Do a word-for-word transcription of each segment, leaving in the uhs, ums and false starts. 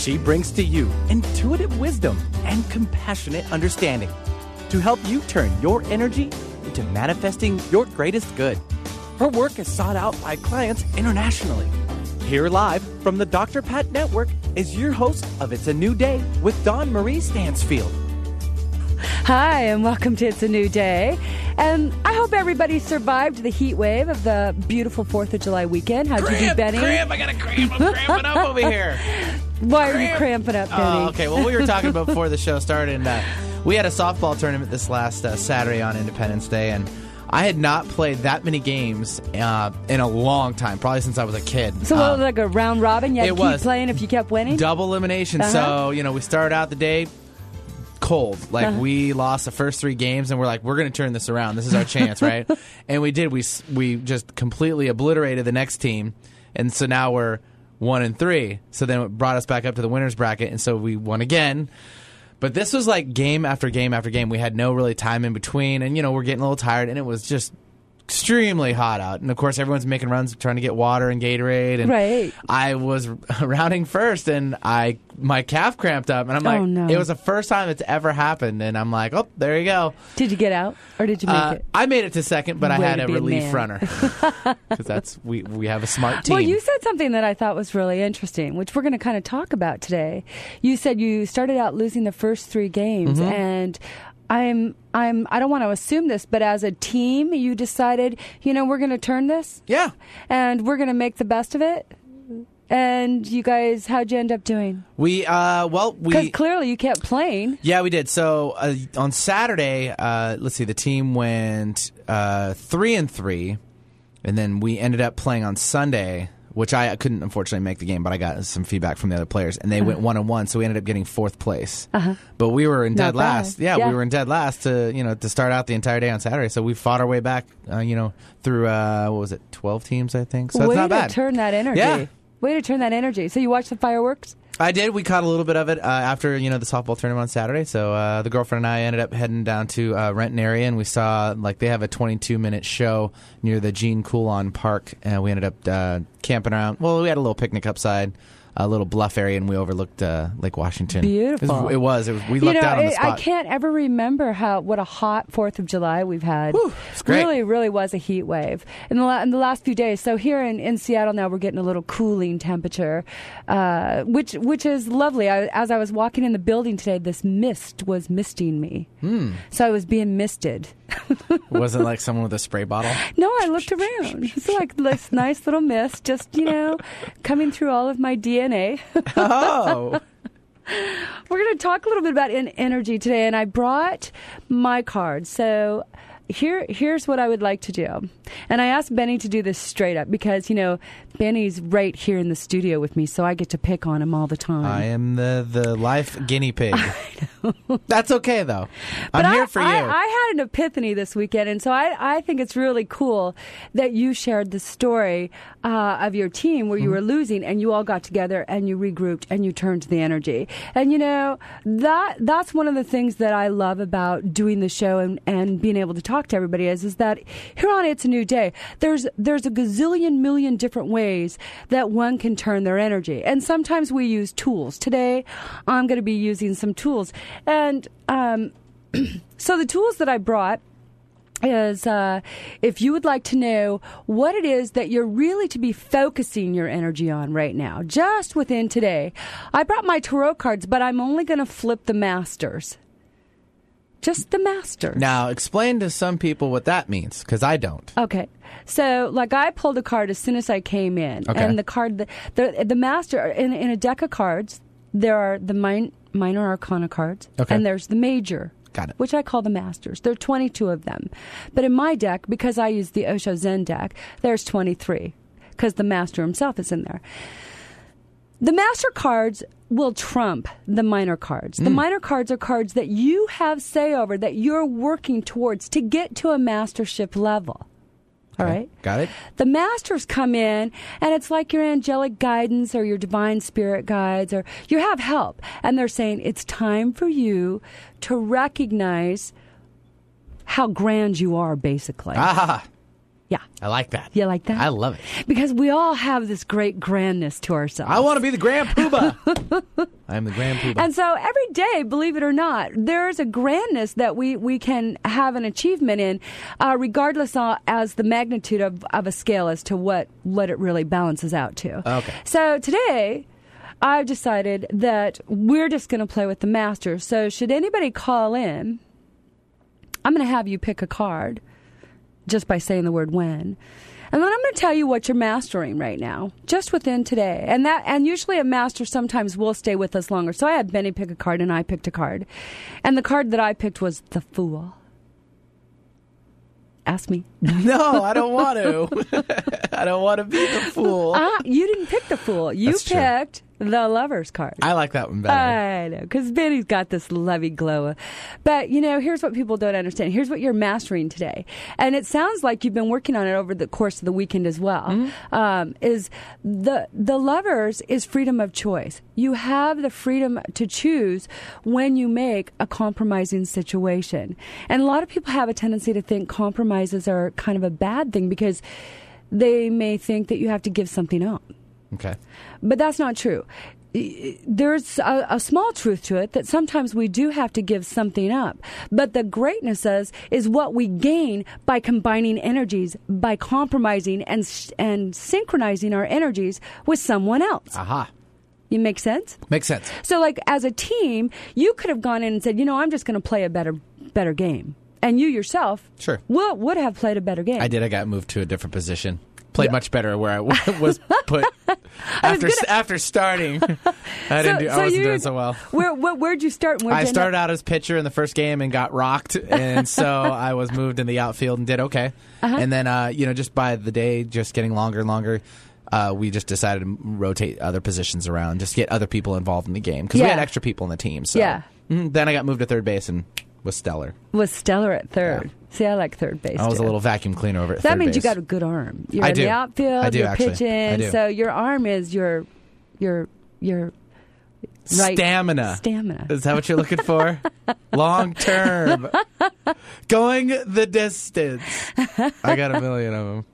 She brings to you intuitive wisdom and compassionate understanding to help you turn your energy into manifesting your greatest good. Her work is sought out by clients internationally. Here live from the Doctor Pat Network is your host of It's a New Day with Dawn Marie Stansfield. Hi, and welcome to It's a New Day. And I hope everybody survived the heat wave of the beautiful fourth of July weekend. How'd cramp, you do, Benny? Cramp, I got a cramp. I'm cramping up over here. Why cramp. are you cramping up, Benny? Oh, okay. Well, we were talking about before the show started, and uh, we had a softball tournament this last uh, Saturday on Independence Day, and I had not played that many games uh, in a long time, probably since I was a kid. So, what, um, like a round robin? You had it to keep was playing if you kept winning? Double elimination. Uh-huh. So, you know, we started out the day cold. Like, Uh-huh. we lost the first three games, and we're like, we're going to turn this around. This is our chance, right? And we did. We we just completely obliterated the next team, and so now we're one and three. So then it brought us back up to the winner's bracket, and so we won again. But this was like game after game after game. We had no really time in between, and, you know, we're getting a little tired, and it was just extremely hot out. And, of course, everyone's making runs trying to get water and Gatorade. And right. I was rounding first, and I my calf cramped up. And I'm like, oh, no. It was the first time it's ever happened. And I'm like, oh, there you go. Did you get out, or did you make Uh, it? I made it to second, but I Way had to a be a relief man. runner. Because that's we, we have a smart team. Well, you said something that I thought was really interesting, which we're going to kind of talk about today. You said you started out losing the first three games, Mm-hmm. and I'm I'm I don't want to assume this, but as a team, you decided, you know, we're going to turn this, Yeah. and we're going to make the best of it. And you guys, how'd you end up doing? We, uh, well, Because we. clearly you kept playing. Yeah, we did. So uh, on Saturday, uh, let's see, the team went uh, three and three, and then we ended up playing on Sunday, which I couldn't unfortunately make the game, but I got some feedback from the other players, and they Uh-huh. went one and one, so we ended up getting fourth place. Uh-huh. But we were in Not dead bad. last. Yeah, Yeah. we were in dead last to you know to start out the entire day on Saturday. So we fought our way back, uh, you know, through uh, what was it, twelve teams, I think. So Way it's not to bad. turn that energy. Yeah. Way to turn that energy. So you watched the fireworks? I did. We caught a little bit of it uh, after you know the softball tournament on Saturday. So uh, the girlfriend and I ended up heading down to uh, Renton area, and we saw like they have a twenty-two minute show near the Gene Coulon Park, and we ended up uh, camping around. Well, we had a little picnic upside a little bluff area, and we overlooked uh, Lake Washington. Beautiful. It was. It was, it was we You lucked know, out on the it- spot. I can't ever remember how what a hot Fourth of July we've had. Whew, it's great. Really, really was a heat wave in the la- in the last few days. So here in, in Seattle now, we're getting a little cooling temperature, uh, which which is lovely. I, as I was walking in the building today, this mist was misting me. Hmm. So I was being misted. It wasn't like someone with a spray bottle. No, I looked around. It's like this nice little mist, just you know, coming through all of my D N A. Oh. We're going to talk a little bit about en- energy today, and I brought my cards. So here, here's what I would like to do. And I asked Benny to do this straight up because, you know, Benny's right here in the studio with me, so I get to pick on him all the time. I am the, the life guinea pig. That's okay, though. But I'm I, here for you. I, I had an epiphany this weekend, and so I, I think it's really cool that you shared the story uh, of your team where you were losing, and you all got together and you regrouped and you turned to the energy. And you know that that's one of the things that I love about doing the show and, and being able to talk to everybody is is that here on It's a New Day, there's there's a gazillion million different ways that one can turn their energy, and sometimes we use tools. Today, I'm going to be using some tools. And um, so the tools that I brought is uh, if you would like to know what it is that you're really to be focusing your energy on right now, just within today. I brought my tarot cards, but I'm only going to flip the masters. Just the masters. Now, explain to some people what that means, because I don't. Okay. So, like, I pulled a card as soon as I came in. Okay. And the card, the, the, the master, in, in a deck of cards, there are the min- minor arcana cards. Okay. And there's the major. Got it. Which I call the masters. There are twenty-two of them. But in my deck, because I use the Osho Zen deck, there's twenty-three. Because the master himself is in there. The master cards will trump the minor cards. The Mm. minor cards are cards that you have say over, that you're working towards to get to a mastership level. All Okay. right? Got it? The masters come in, and it's like your angelic guidance or your divine spirit guides, or you have help. And they're saying it's time for you to recognize how grand you are, basically. Ah, Yeah. I like that. You like that? I love it. Because we all have this great grandness to ourselves. I want to be the Grand Poobah. I'm the Grand Poobah. And so every day, believe it or not, there is a grandness that we, we can have an achievement in, uh, regardless of, as the magnitude of, of a scale as to what, what it really balances out to. Okay. So today, I've decided that we're just going to play with the master. So should anybody call in, I'm going to have you pick a card just by saying the word when. And then I'm going to tell you what you're mastering right now, just within today. And that, and usually a master sometimes will stay with us longer. So I had Benny pick a card, and I picked a card. And the card that I picked was the Fool. Ask me. No, I don't want to. I don't want to be the Fool. Uh, you didn't pick the Fool. You That's true. picked the Lover's card. I like that one better. I know, because Benny's got this lovey glow. But, you know, here's what people don't understand. Here's what you're mastering today. And it sounds like you've been working on it over the course of the weekend as well. Mm-hmm. Um, is the, the Lovers is freedom of choice. You have the freedom to choose when you make a compromising situation. And a lot of people have a tendency to think compromises are kind of a bad thing because they may think that you have to give something up. Okay. But that's not true. There's a, a small truth to it that sometimes we do have to give something up. But the greatness is, is what we gain by combining energies, by compromising and and synchronizing our energies with someone else. Aha. You make sense? Makes sense. So like as a team, you could have gone in and said, you know, I'm just going to play a better better game. And you yourself sure. would, would have played a better game. I did. I got moved to a different position. Played much better where I was put after gonna... after starting. I didn't. So, do, I so wasn't you, doing so well. Where, where where'd you start? Where'd I you started out as pitcher in the first game and got rocked, and so I was moved in the outfield and did okay. Uh-huh. And then, uh, you know, just by the day, just getting longer and longer, uh, we just decided to rotate other positions around, just get other people involved in the game because yeah. we had extra people in the team. So yeah. mm, then I got moved to third base and was stellar. Was stellar at third. Yeah. See, I like third base. I was too. a little vacuum cleaner over at so third that means base. you got a good arm. You're I in do. the outfield. I do, you're actually. pitching. I do. So your arm is your your your right stamina. Stamina. Is that what you're looking for? Long term, going the distance. I got a million of them.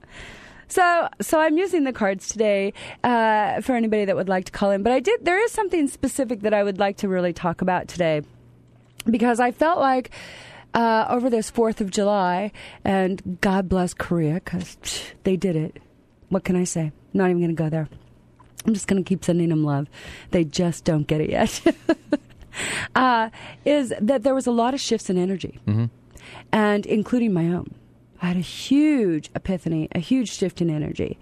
So, so I'm using the cards today uh, for anybody that would like to call in. But I did. There is something specific that I would like to really talk about today, because I felt like uh, over this Fourth of July, and God bless Korea, because they did it. What can I say? Not even going to go there. I'm just going to keep sending them love. They just don't get it yet. uh, is that there was a lot of shifts in energy, mm-hmm. and including my own. I had a huge epiphany, a huge shift in energy.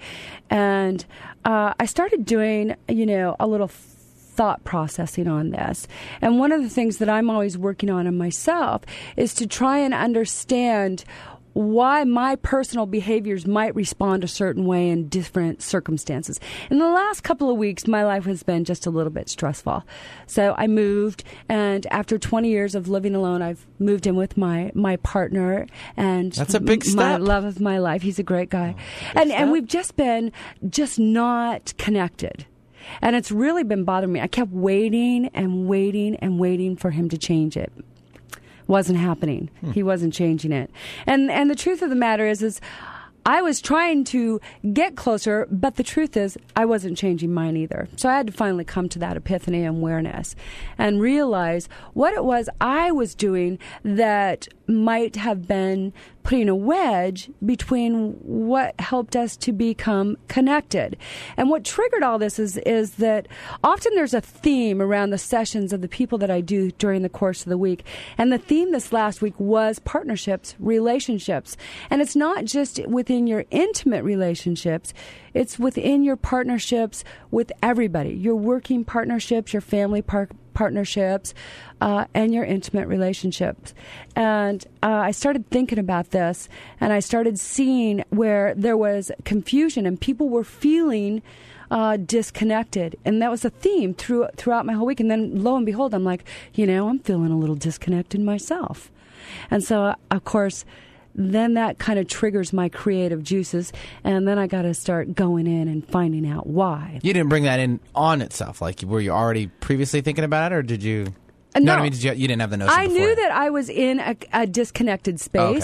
And uh, I started doing, you know, a little thought processing on this. And one of the things that I'm always working on in myself is to try and understand why my personal behaviors might respond a certain way in different circumstances. In the last couple of weeks, my life has been just a little bit stressful. So I moved, and after twenty years of living alone, I've moved in with my, my partner, and that's a big step. My love of my life. He's a great guy. Oh, and, and we've just been just not connected. And it's really been bothering me. I kept waiting and waiting and waiting for him to change it. Wasn't happening. Hmm. He wasn't changing it. And and the truth of the matter is, is I was trying to get closer, but the truth is I wasn't changing mine either. So I had to finally come to that epiphany and awareness and realize what it was I was doing that might have been putting a wedge between what helped us to become connected. And what triggered all this is, is that often there's a theme around the sessions of the people that I do during the course of the week. And the theme this last week was partnerships, relationships. And it's not just within your intimate relationships, it's within your partnerships with everybody, your working partnerships, your family par- partnerships, uh, and your intimate relationships. And uh, I started thinking about this, and I started seeing where there was confusion and people were feeling uh, disconnected. And that was a theme through, throughout my whole week. And then lo and behold, I'm like, you know, I'm feeling a little disconnected myself. And so, uh, of course, then that kind of triggers my creative juices, and then I got to start going in and finding out why. You didn't bring that in on itself, like were you already previously thinking about it, or did you? No, no I mean, did you, you didn't have the notion. I before. knew that I was in a, a disconnected space. Oh, okay.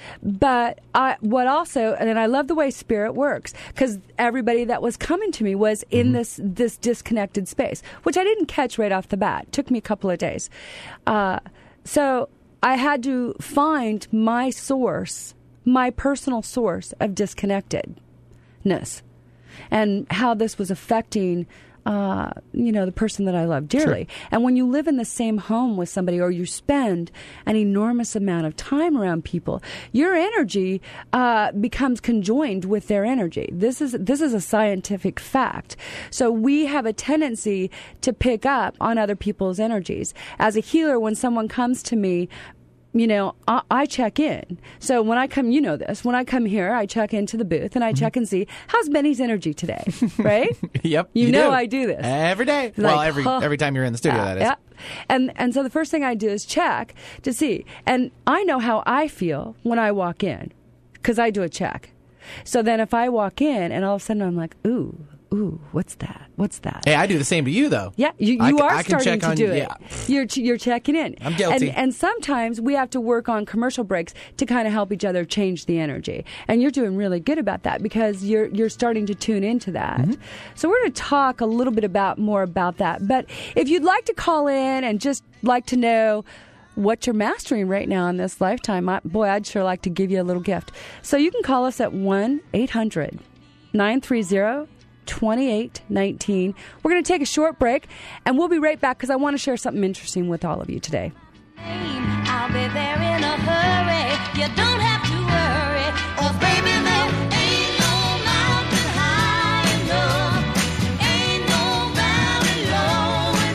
But I, what also, and I love the way spirit works, because everybody that was coming to me was in mm-hmm. this this disconnected space, which I didn't catch right off the bat. It took me a couple of days. Uh, so I had to find my source, my personal source of disconnectedness, and how this was affecting Uh, you know, the person that I love dearly. Sure. And when you live in the same home with somebody, or you spend an enormous amount of time around people, your energy uh, becomes conjoined with their energy. This is this is a scientific fact. So we have a tendency to pick up on other people's energies. As a healer, when someone comes to me, you know, I, I check in. So when I come, you know this, when I come here, I check into the booth and I mm-hmm. check and see, how's Benny's energy today, right? Yep. You, you know do. I do this. Every day. Like, well, every huh, every time you're in the studio, uh, that is. Yeah. And, and so the first thing I do is check to see. And I know how I feel when I walk in, because I do a check. So then if I walk in and all of a sudden I'm like, ooh, ooh, what's that? What's that? Hey, I do the same to you, though. Yeah, you, you I, are I starting to on, do it. Yeah. You're you're checking in. I'm guilty. And, and sometimes we have to work on commercial breaks to kind of help each other change the energy. And you're doing really good about that, because you're you're starting to tune into that. Mm-hmm. So we're going to talk a little bit about more about that. But if you'd like to call in and just like to know what you're mastering right now in this lifetime, I, boy, I'd sure like to give you a little gift. So you can call us at one eight hundred nine three zero twenty-eight nineteen. We're going to take a short break, and we'll be right back, because I want to share something interesting with all of you today. I'll be there in a hurry. You don't have to worry, 'cause baby, there ain't no mountain high enough, ain't no valley low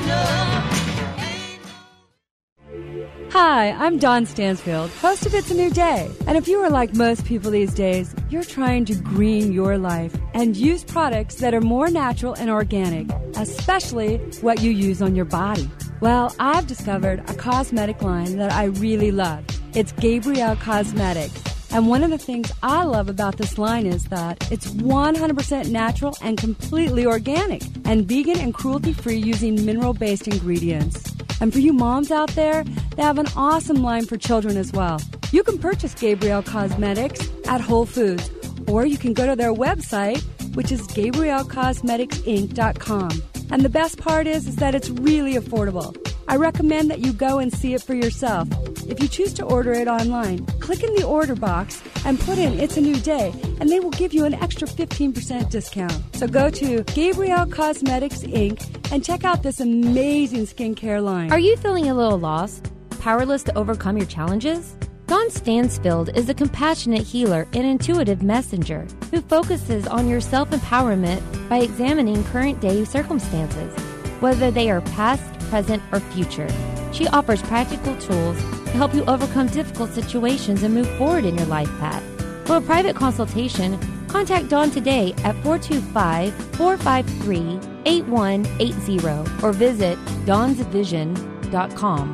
enough. Hi, I'm Dawn Stansfield, host of It's a New Day. And if you are like most people these days, you're trying to green your life and use products that are more natural and organic, especially what you use on your body. Well, I've discovered a cosmetic line that I really love. It's Gabrielle Cosmetics. And one of the things I love about this line is that it's one hundred percent natural and completely organic, and vegan and cruelty-free, using mineral-based ingredients. And for you moms out there, they have an awesome line for children as well. You can purchase Gabrielle Cosmetics at Whole Foods, or you can go to their website, which is gabrielle cosmetics inc dot com. And the best part is, is that it's really affordable. I recommend that you go and see it for yourself. If you choose to order it online, click in the order box and put in It's a New Day, and they will give you an extra fifteen percent discount. So go to Gabrielle Cosmetics Incorporated and check out this amazing skincare line. Are you feeling a little lost? Powerless to overcome your challenges? Dawn Stansfield is a compassionate healer and intuitive messenger who focuses on your self-empowerment by examining current-day circumstances, whether they are past, present, or future. She offers practical tools to help you overcome difficult situations and move forward in your life path. For a private consultation, contact Dawn today at four two five, four five three, eight one eight zero or visit dawns vision dot com.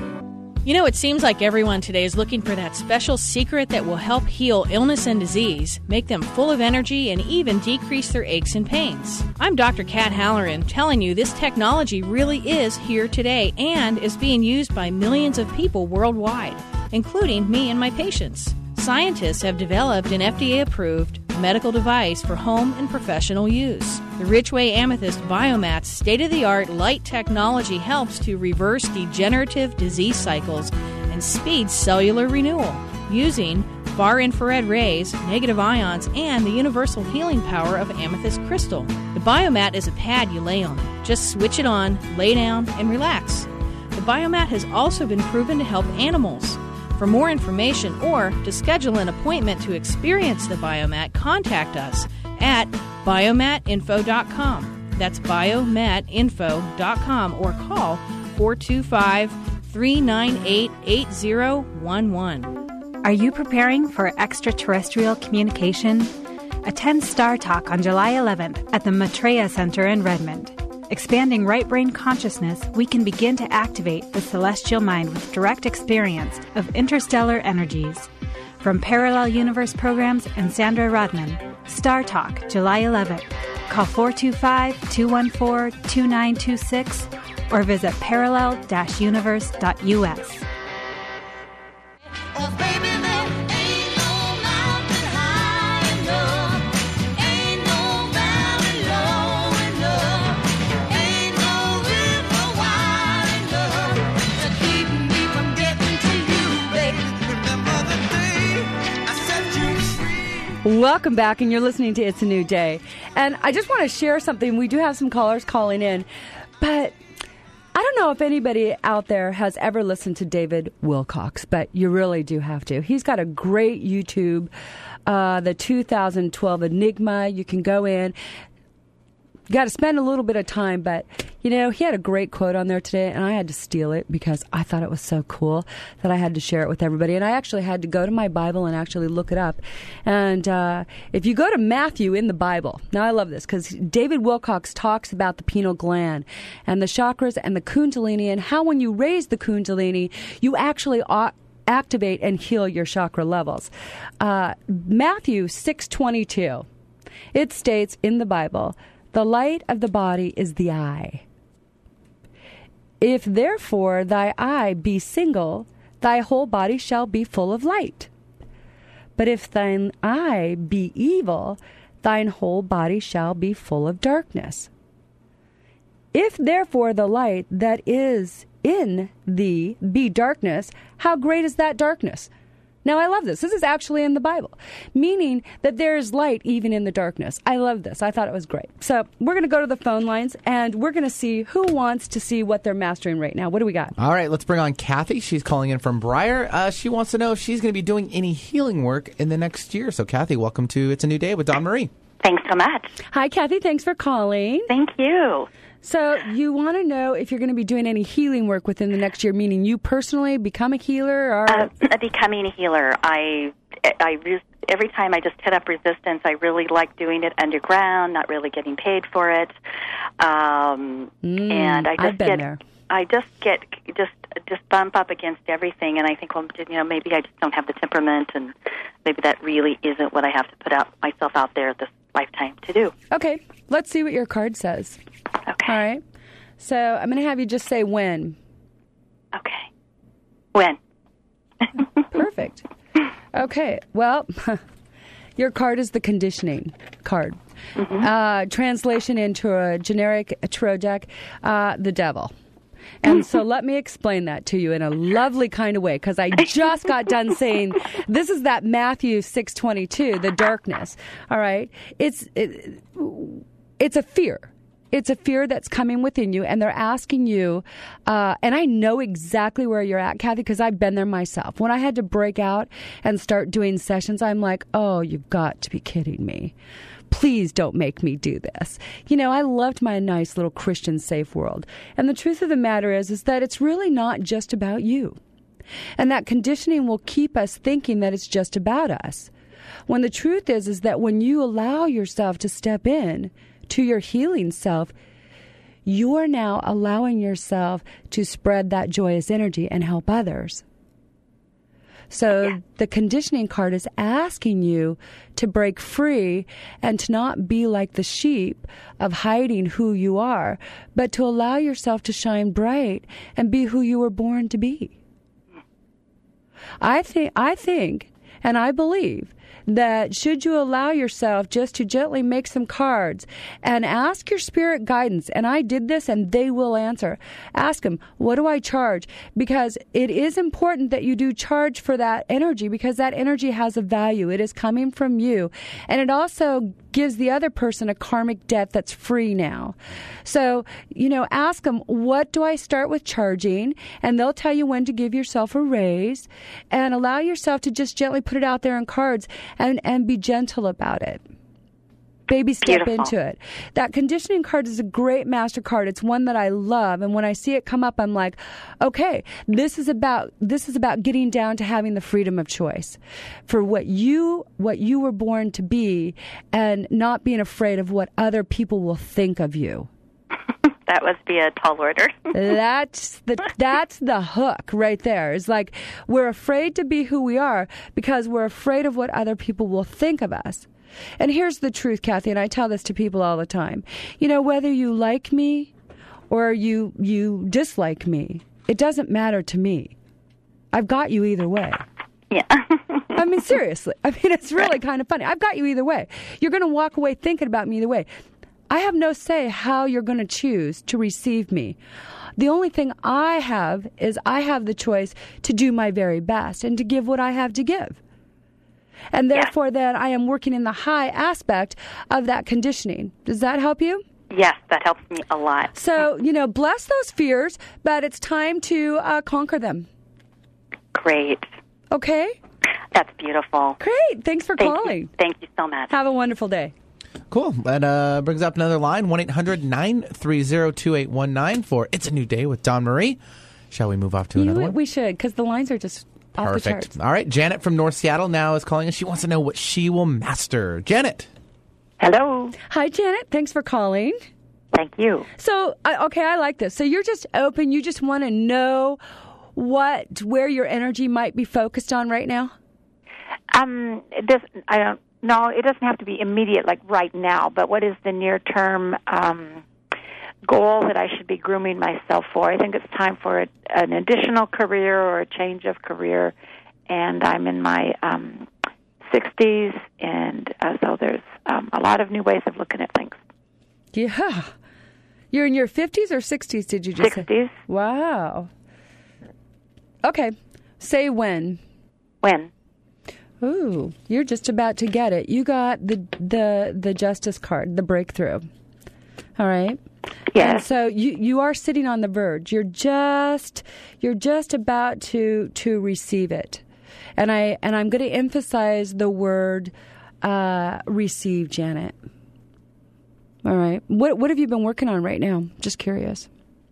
You know, it seems like everyone today is looking for that special secret that will help heal illness and disease, make them full of energy, and even decrease their aches and pains. I'm Doctor Kat Halloran, telling you this technology really is here today and is being used by millions of people worldwide, including me and my patients. Scientists have developed an F D A-approved medical device for home and professional use. The Richway Amethyst Biomat's state-of-the-art light technology helps to reverse degenerative disease cycles and speed cellular renewal using far-infrared rays, negative ions, and the universal healing power of amethyst crystal. The Biomat is a pad you lay on. Just switch it on, lay down, and relax. The Biomat has also been proven to help animals. For more information or to schedule an appointment to experience the Biomat, contact us at biomat info dot com. That's biomat info dot com or call four two five, three nine eight, eight zero one one. Are you preparing for extraterrestrial communication? Attend Star Talk on July eleventh at the Maitreya Center in Redmond. Expanding right brain consciousness, we can begin to activate the celestial mind with direct experience of interstellar energies. From Parallel Universe Programs and Sandra Rodman, Star Talk, July eleventh. Call four two five, two one four, two nine two six or visit parallel dash universe dot u s. Oh, baby, there ain't Welcome back, and you're listening to It's a New Day. And I just want to share something. We do have some callers calling in, but I don't know if anybody out there has ever listened to David Wilcox, but you really do have to. He's got a great YouTube, uh, the two thousand twelve Enigma. You can go in. You got to spend a little bit of time, but, you know, he had a great quote on there today, and I had to steal it because I thought it was so cool that I had to share it with everybody. And I actually had to go to my Bible and actually look it up. And uh, if you go to Matthew in the Bible, now I love this because David Wilcox talks about the pineal gland and the chakras and the kundalini and how when you raise the kundalini, you actually ought activate and heal your chakra levels. Uh, Matthew six twenty-two, it states in the Bible, "The light of the body is the eye. If therefore thy eye be single, thy whole body shall be full of light. But if thine eye be evil, thine whole body shall be full of darkness. If therefore the light that is in thee be darkness, how great is that darkness?" Now, I love this. This is actually in the Bible, meaning that there is light even in the darkness. I love this. I thought it was great. So we're going to go to the phone lines, and we're going to see who wants to see what they're mastering right now. What do we got? All right, let's bring on Kathy. She's calling in from Briar. Uh, she wants to know if she's going to be doing any healing work in the next year. So, Kathy, welcome to It's a New Day with Dawn Marie. Thanks so much. Hi, Kathy. Thanks for calling. Thank you. So you want to know if you're going to be doing any healing work within the next year, meaning you personally become a healer? Or Uh, becoming a healer, I, I re- every time I just hit up resistance, I really like doing it underground, not really getting paid for it, um, Mm, and I just I've been get, there. I just get just just bump up against everything, and I think, well, you know, maybe I just don't have the temperament, and maybe that really isn't what I have to put out myself out there this lifetime to do. Okay, let's see what your card says. Okay. All right. So I'm going to have you just say when. Okay. When? Perfect. Okay. Well, your card is the conditioning card. Mm-hmm. Uh, translation into a generic tarot deck, uh, the devil. And so let me explain that to you in a lovely kind of way, because I just got done saying this is that Matthew six twenty-two, the darkness. All right. It's it, it's a fear. It's a fear that's coming within you, and they're asking you, uh, and I know exactly where you're at, Kathy, because I've been there myself. When I had to break out and start doing sessions, I'm like, oh, you've got to be kidding me. Please don't make me do this. You know, I loved my nice little Christian safe world. And the truth of the matter is, is that it's really not just about you. And that conditioning will keep us thinking that it's just about us. When the truth is, is that when you allow yourself to step in to your healing self, you are now allowing yourself to spread that joyous energy and help others. So Yeah. the conditioning card is asking you to break free and to not be like the sheep of hiding who you are, but to allow yourself to shine bright and be who you were born to be. I think, I think, and I believe that should you allow yourself just to gently make some cards and ask your spirit guidance, and I did this and they will answer. Ask them, what do I charge? Because it is important that you do charge for that energy, because that energy has a value. It is coming from you. And it also gives the other person a karmic debt that's free now. So, you know, ask them, what do I start with charging? And they'll tell you when to give yourself a raise, and allow yourself to just gently put it out there in cards and, and be gentle about it. Baby step Beautiful. into it. That conditioning card is a great master card. It's one that I love, and when I see it come up, I'm like, okay, this is about this is about getting down to having the freedom of choice for what you what you were born to be, and not being afraid of what other people will think of you. That must be a tall order. That's the that's the hook right there. It's like we're afraid to be who we are because we're afraid of what other people will think of us. And here's the truth, Kathy, and I tell this to people all the time. You know, whether you like me or you you dislike me, it doesn't matter to me. I've got you either way. Yeah. I mean, seriously. I mean, it's really kind of funny. I've got you either way. You're going to walk away thinking about me either way. I have no say how you're going to choose to receive me. The only thing I have is I have the choice to do my very best and to give what I have to give. And Yes. therefore, then I am working in the high aspect of that conditioning. Does that help you? Yes, that helps me a lot. So, you know, bless those fears, but it's time to uh, conquer them. Great. Okay? That's beautiful. Great. Thanks for Thank calling. you. Thank you so much. Have a wonderful day. Cool. That uh, brings up another line, one eight hundred nine three zero two eight one nine for It's a New Day with Dawn Marie. Shall we move off to another You- one? we should, because the lines are just off the charts. Perfect. All right. Janet from North Seattle now is calling us. She wants to know what she will master. Janet. Hello. Hi, Janet. Thanks for calling. Thank you. So, I okay, I like this. So you're just open. You just want to know what, where your energy might be focused on right now? Um, it doesn't. I don't. No, it doesn't have to be immediate, like right now. But what is the near-term um, goal that I should be grooming myself for? I think it's time for a, an additional career or a change of career, and I'm in my um, sixties, and uh, so there's um, a lot of new ways of looking at things. Yeah. You're in your fifties or sixties, did you just say? sixties. Wow. Okay. Say when. When? Ooh, you're just about to get it. You got the the the justice card, the breakthrough. All right. Yes. And so you you are sitting on the verge. You're just you're just about to to receive it. And I and I'm going to emphasize the word uh, receive, Janet. All right. What what have you been working on right now? Just curious.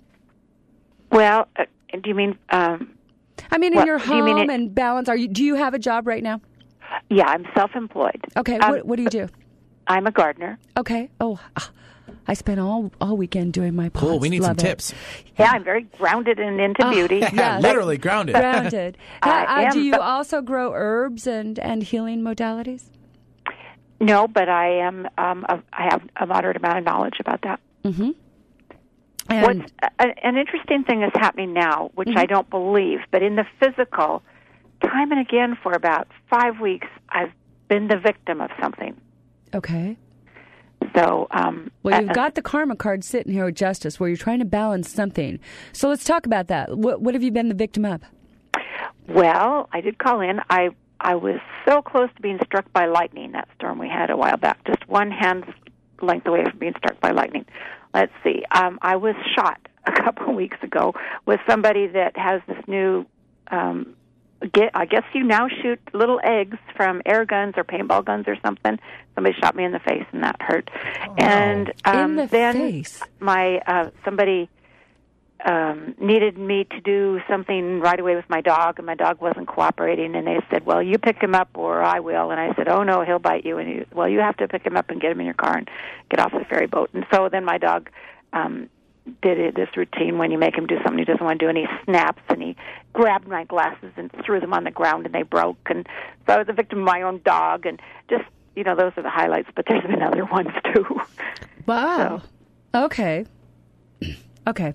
Well, uh, do you mean? Um, I mean, in What- your do you mean home it- and balance. Are you? Do you have a job right now? yeah, I'm self-employed. Okay. Um, what what do you do? I'm a gardener. Okay. Oh, ah, I spent all all weekend doing my pots. Cool. We need Love some it. tips. Yeah, I'm very grounded and into Oh, beauty. yeah. Yes. Literally grounded. Grounded. I Uh, am, do you but- also grow herbs and, and healing modalities? No, but I am. Um, a, I have a moderate amount of knowledge about that. Mm-hmm. And What's a, an interesting thing is happening now, which I don't believe, but in the physical, time and again for about five weeks, I've been the victim of something. okay. So, um, Well, you've uh, got the karma card sitting here with justice, where you're trying to balance something. So let's talk about that. What what have you been the victim of? well, I did call in. I I was so close to being struck by lightning, that storm we had a while back, just one hand's length away from being struck by lightning. Let's see. Um, I was shot a couple of weeks ago with somebody that has this new, um, get, I guess you now shoot little eggs from air guns or paintball guns or something. Somebody shot me in the face, and that hurt. And um, In the then face. my uh, somebody um, needed me to do something right away with my dog, and my dog wasn't cooperating. And they said, "Well, you pick him up, or I will." And I said, "Oh no, he'll bite you." And he, well, you have to pick him up and get him in your car and get off the ferry boat. And so then my dog um, did it, this routine when you make him do something he doesn't want to do, and he snaps and he grabbed my glasses and threw them on the ground, and they broke. And so I was a victim of my own dog, and just you know, those are the highlights. But there's been other ones too. Wow. Okay. Okay.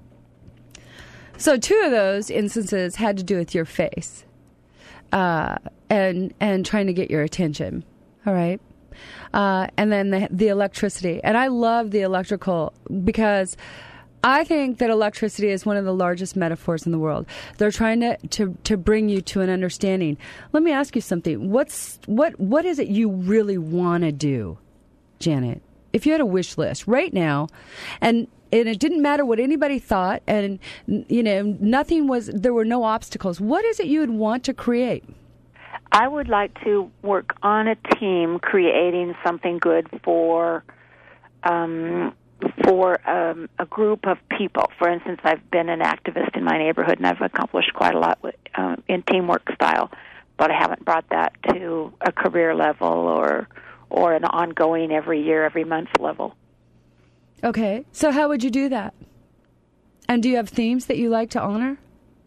So two of those instances had to do with your face, uh, and and trying to get your attention. All right, uh, and then the, the electricity. And I love the electrical because I think that electricity is one of the largest metaphors in the world. They're trying to, to, to bring you to an understanding. Let me ask you something. What's what what is it you really want to do, Janet? If you had a wish list right now, and and it didn't matter what anybody thought, and you know nothing was, there were no obstacles. What is it you would want to create? I would like to work on a team creating something good for um, for um, a group of people. For instance, I've been an activist in my neighborhood, and I've accomplished quite a lot with, uh, in teamwork style, but I haven't brought that to a career level or or an ongoing every year, every month level. Okay, so how would you do that? And do you have themes that you like to honor?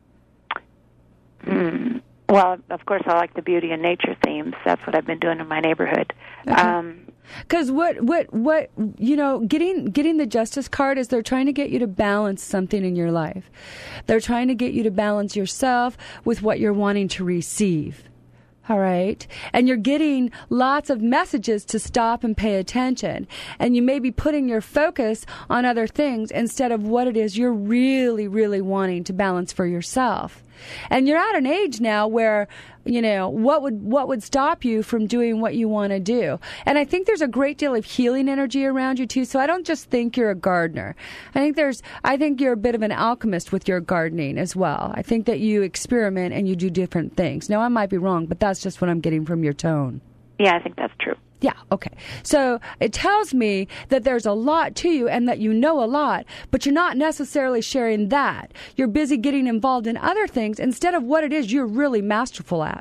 Hmm. Well, of course, I like the beauty and nature themes. That's what I've been doing in my neighborhood. Okay. Um, Because what, what, what, you know, getting getting the justice card is they're trying to get you to balance something in your life. They're trying to get you to balance yourself with what you're wanting to receive. All right. And you're getting lots of messages to stop and pay attention. And you may be putting your focus on other things instead of what it is you're really, really wanting to balance for yourself. And you're at an age now where, you know, what would what would stop you from doing what you want to do? And I think there's a great deal of healing energy around you too. So I don't just think you're a gardener. I think there's I think you're a bit of an alchemist with your gardening as well. I think that you experiment and you do different things. Now I might be wrong, but that's just what I'm getting from your tone. Yeah, I think that's true. Yeah, okay. So it tells me that there's a lot to you and that you know a lot, but you're not necessarily sharing that. You're busy getting involved in other things instead of what it is you're really masterful at.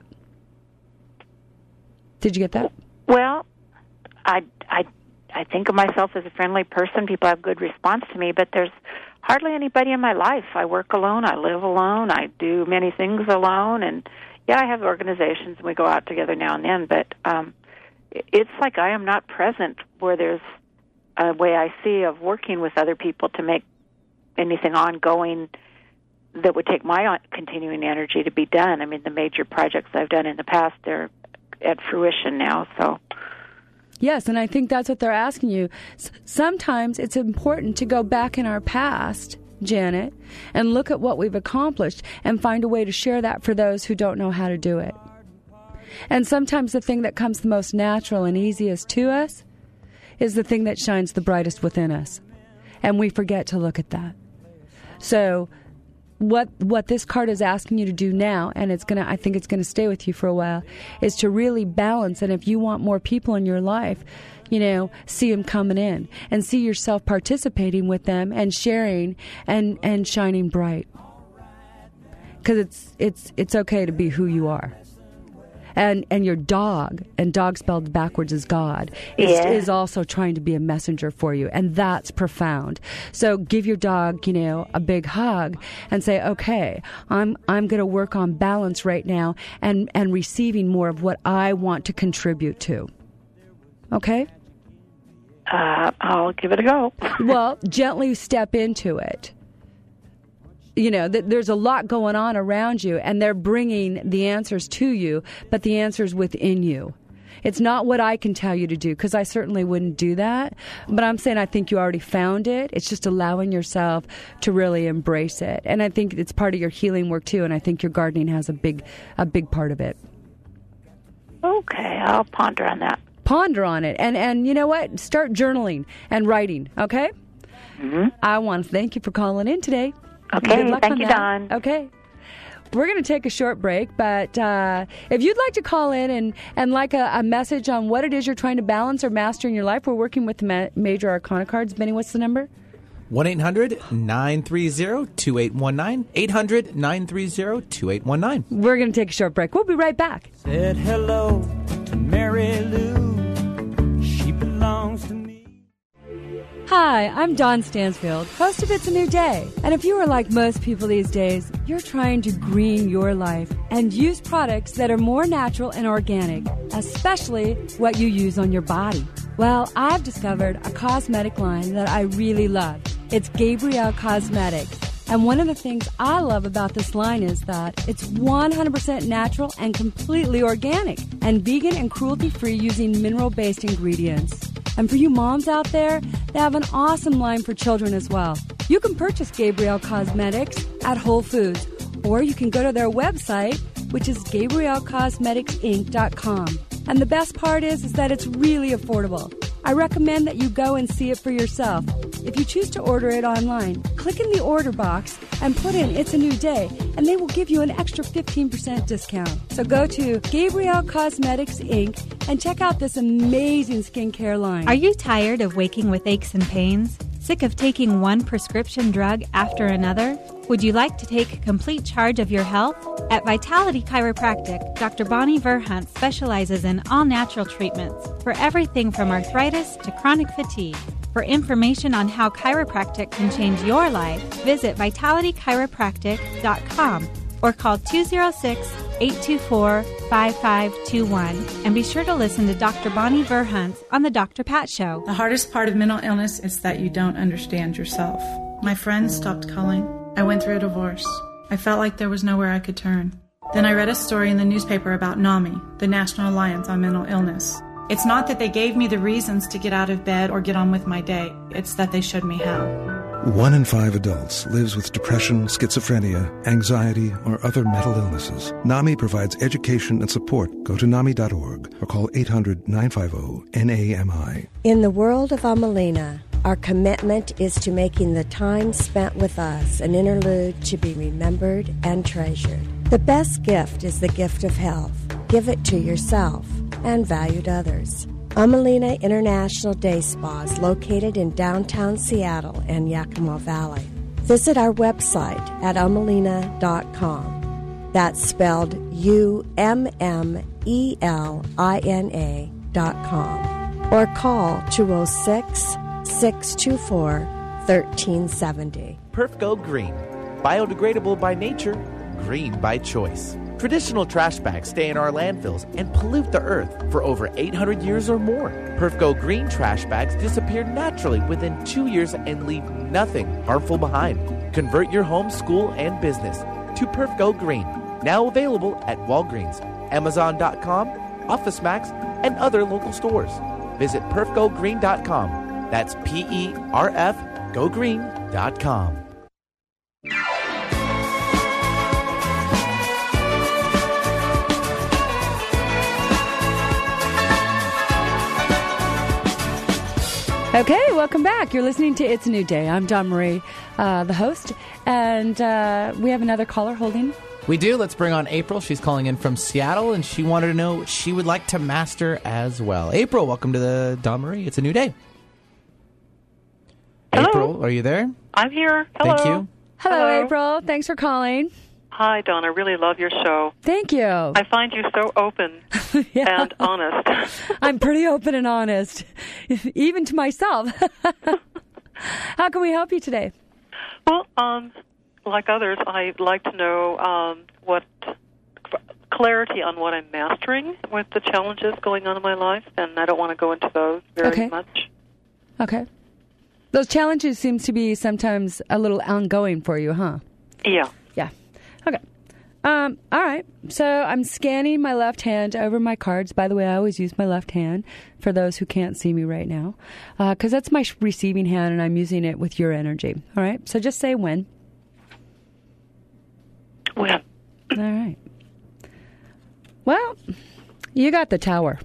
Did you get that? Well, I, I, I think of myself as a friendly person. People have good response to me, but there's hardly anybody in my life. I work alone. I live alone. I do many things alone. And, yeah, I have organizations, and we go out together now and then, but um, it's like I am not present where there's a way I see of working with other people to make anything ongoing that would take my on- continuing energy to be done. I mean, the major projects I've done in the past, they're at fruition now, so... Yes, and I think that's what they're asking you. S- sometimes it's important to go back in our past, Janet, and look at what we've accomplished and find a way to share that for those who don't know how to do it. And sometimes the thing that comes the most natural and easiest to us is the thing that shines the brightest within us. And we forget to look at that. So what what this card is asking you to do now, and it's gonna I think it's gonna stay with you for a while, is to really balance. And if you want more people in your life, you know, see them coming in and see yourself participating with them and sharing and, and shining bright. Because it's it's it's okay to be who you are. And and your dog, and dog spelled backwards is God, is, yeah. is also trying to be a messenger for you. And that's profound. So give your dog, you know, a big hug and say, okay, I'm I'm going to work on balance right now and, and receiving more of what I want to contribute to. Okay? Uh, I'll give it a go. Well, gently step into it. You know, th- there's a lot going on around you, and they're bringing the answers to you, but the answer's within you. It's not what I can tell you to do, because I certainly wouldn't do that. But I'm saying I think you already found it. It's just allowing yourself to really embrace it. And I think it's part of your healing work, too, and I think your gardening has a big, a big part of it. Okay, I'll ponder on that. Ponder on it. And, and you know what? Start journaling and writing, okay? Mm-hmm. I want to thank you for calling in today. Okay, Good luck thank on you, that. Dawn. Okay. We're going to take a short break, but uh, if you'd like to call in and, and like a, a message on what it is you're trying to balance or master in your life, we're working with the ma- major arcana cards. Benny, what's the number? one eight hundred nine three zero two eight one nine. eight hundred nine three zero two eight one nine. We're going to take a short break. We'll be right back. Said hello to Mary Lou. She belongs to me. Hi, I'm Dawn Stansfield, host of It's a New Day. And if you are like most people these days, you're trying to green your life and use products that are more natural and organic, especially what you use on your body. Well, I've discovered a cosmetic line that I really love. It's Gabrielle Cosmetics. And one of the things I love about this line is that it's one hundred percent natural and completely organic and vegan and cruelty-free using mineral-based ingredients. And for you moms out there, they have an awesome line for children as well. You can purchase Gabrielle Cosmetics at Whole Foods, or you can go to their website, which is gabrielle cosmetics inc dot com. And the best part is, is that it's really affordable. I recommend that you go and see it for yourself. If you choose to order it online, click in the order box and put in It's a New Day, and they will give you an extra fifteen percent discount. So go to Gabrielle Cosmetics Incorporated and check out this amazing skincare line. Are you tired of waking with aches and pains? Sick of taking one prescription drug after another? Would you like to take complete charge of your health? At Vitality Chiropractic, Doctor Bonnie Verhunt specializes in all-natural treatments for everything from arthritis to chronic fatigue. For information on how chiropractic can change your life, visit vitality chiropractic dot com or call two oh six, eight two four, five five two one. And be sure to listen to Doctor Bonnie Verhunt on The Doctor Pat Show. The hardest part of mental illness is that you don't understand yourself. My friends stopped calling. I went through a divorce. I felt like there was nowhere I could turn. Then I read a story in the newspaper about NAMI, the National Alliance on Mental Illness. It's not that they gave me the reasons to get out of bed or get on with my day. It's that they showed me how. One in five adults lives with depression, schizophrenia, anxiety, or other mental illnesses. NAMI provides education and support. Go to N A M I dot org or call eight hundred nine five zero N A M I. In the world of Amelina, our commitment is to making the time spent with us an interlude to be remembered and treasured. The best gift is the gift of health. Give it to yourself and valued others. Amelina International Day Spa is located in downtown Seattle and Yakima Valley. Visit our website at umelina dot com. That's spelled U M M E L I N A dot com. Or call two oh six, six two four, one three seven oh. Perf Go Green. Biodegradable by nature, green by choice. Traditional trash bags stay in our landfills and pollute the earth for over eight hundred years or more. PerfGo Green trash bags disappear naturally within two years and leave nothing harmful behind. Convert your home, school, and business to PerfGo Green. Now available at Walgreens, Amazon dot com, OfficeMax, and other local stores. Visit perf go green dot com. That's P E R F go green dot com. Okay, welcome back. You're listening to It's a New Day. I'm Dawn Marie, uh, the host, and uh, we have another caller holding. We do. Let's bring on April. She's calling in from Seattle, and she wanted to know what she would like to master as well. April, welcome to the Dawn Marie. It's a New Day. Hello. April, are you there? I'm here. Hello. Thank you. Hello, Hello. April. Thanks for calling. Hi, Dawn. I really love your show. Thank you. I find you so open Yeah. and honest. I'm pretty open and honest, even to myself. How can we help you today? Well, um, like others, I'd like to know um, what clarity on what I'm mastering with the challenges going on in my life, and I don't want to go into those very Okay. much. Okay. Those challenges seems to be sometimes a little ongoing for you, huh? Yeah. Yeah. Okay. Um, all right. So I'm scanning my left hand over my cards. By the way, I always use my left hand for those who can't see me right now, because that's my receiving hand, and I'm using it with your energy. All right. So just say when. When. All right. Well, you got the Tower.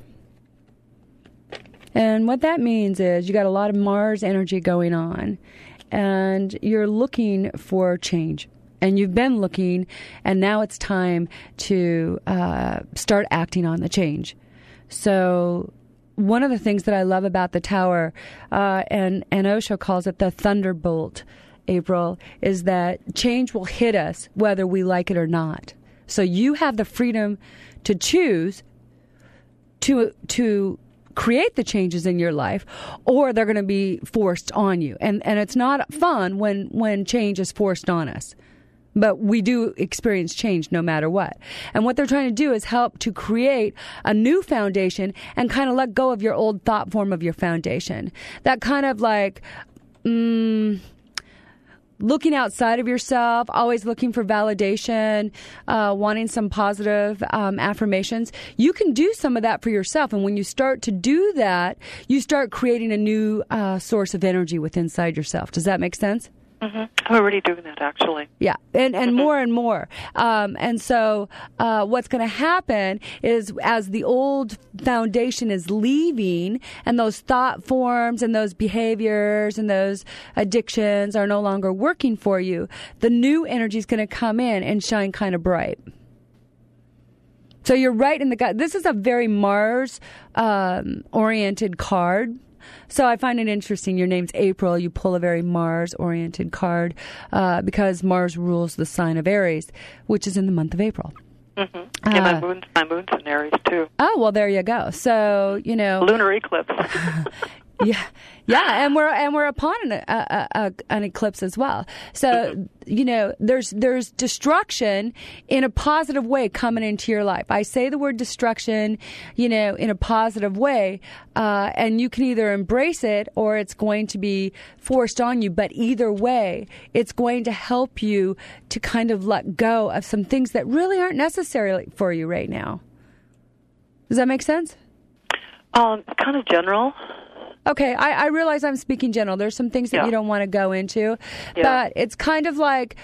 And what that means is you got a lot of Mars energy going on, and you're looking for change. And you've been looking, and now it's time to uh, start acting on the change. So one of the things that I love about the Tower, uh, and, and Osho calls it the thunderbolt, April, is that change will hit us whether we like it or not. So you have the freedom to choose to to create the changes in your life, or they're going to be forced on you. And and it's not fun when, when change is forced on us. But we do experience change no matter what. And what they're trying to do is help to create a new foundation and kind of let go of your old thought form of your foundation. That kind of like mm, looking outside of yourself, always looking for validation, uh, wanting some positive um, affirmations. You can do some of that for yourself. And when you start to do that, you start creating a new uh, source of energy within inside yourself. Does that make sense? Mm-hmm. I'm already doing that, actually. Yeah, and, and Mm-hmm. more and more. Um, and so uh, what's going to happen is as the old foundation is leaving and those thought forms and those behaviors and those addictions are no longer working for you, the new energy is going to come in and shine kind of bright. So you're right in the gut. This is a very Mars-oriented um, card. So I find it interesting. Your name's April. You pull a very Mars-oriented card uh, because Mars rules the sign of Aries, which is in the month of April. Mm-hmm. And Uh, my moon's, my moon's in Aries, too. Oh, well, there you go. So, you know. Lunar eclipse. Yeah, yeah, and we're and we're upon an, a, a, an eclipse as well. So you know, there's there's destruction in a positive way coming into your life. I say the word destruction, you know, in a positive way, uh, and you can either embrace it or it's going to be forced on you. But either way, it's going to help you to kind of let go of some things that really aren't necessary for you right now. Does that make sense? Um, kind of general. Okay, I, I realize I'm speaking general. There's some things that Yeah. you don't want to go into, Yeah. but it's kind of like,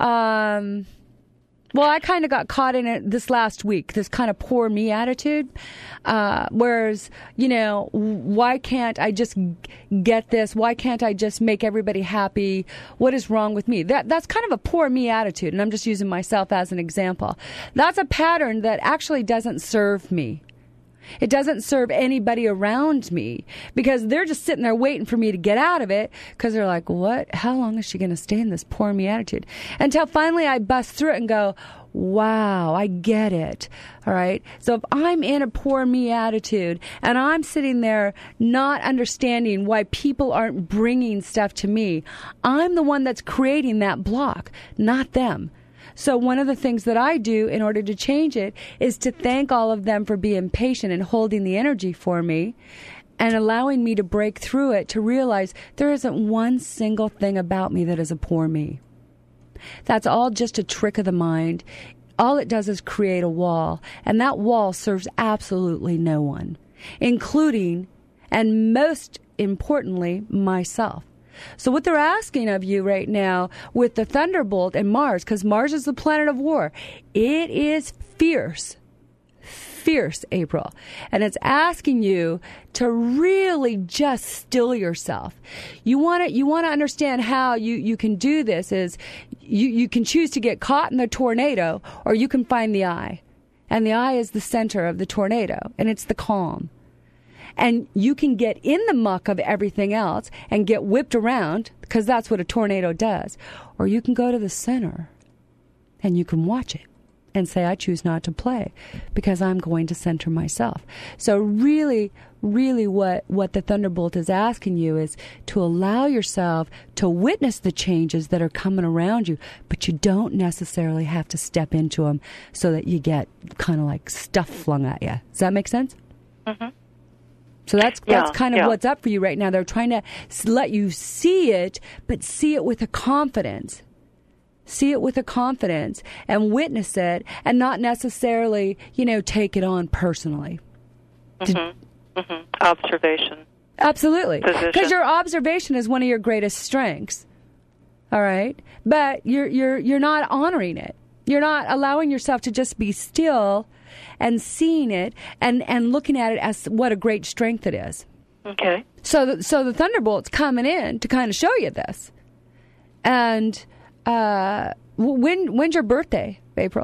um, well, I kind of got caught in it this last week, this kind of poor me attitude. Uh, whereas, you know, why can't I just g- get this? Why can't I just make everybody happy? What is wrong with me? That That's kind of a poor me attitude, and I'm just using myself as an example. That's a pattern that actually doesn't serve me. It doesn't serve anybody around me because they're just sitting there waiting for me to get out of it because they're like, what? How long is she going to stay in this poor me attitude? Until finally I bust through it and go, wow, I get it. All right. So if I'm in a poor me attitude and I'm sitting there not understanding why people aren't bringing stuff to me, I'm the one that's creating that block, not them. So one of the things that I do in order to change it is to thank all of them for being patient and holding the energy for me and allowing me to break through it to realize there isn't one single thing about me that is a poor me. That's all just a trick of the mind. All it does is create a wall, and that wall serves absolutely no one, including, and most importantly, myself. So what they're asking of you right now with the Thunderbolt and Mars, because Mars is the planet of war, it is fierce, fierce, April. And it's asking you to really just still yourself. You want to you want to understand how you, you can do this is you, you can choose to get caught in the tornado, or you can find the eye. And the eye is the center of the tornado, and it's the calm. And you can get in the muck of everything else and get whipped around, because that's what a tornado does. Or you can go to the center and you can watch it and say, I choose not to play because I'm going to center myself. So really, really what, what the Thunderbolt is asking you is to allow yourself to witness the changes that are coming around you, but you don't necessarily have to step into them so that you get kind of like stuff flung at you. Does that make sense? Mm-hmm. So that's Yeah, that's kind of yeah. what's up for you right now. They're trying to s- let you see it, but see it with a confidence. See it with a confidence and witness it, and not necessarily, you know, take it on personally. Mm-hmm. Mm-hmm. Observation. Absolutely. Position. Because your observation is one of your greatest strengths. All right? But you're you're you're not honoring it. You're not allowing yourself to just be still and seeing it and, and looking at it as what a great strength it is. Okay. So the, so the Thunderbolt's coming in to kind of show you this. And uh, when when's your birthday, April?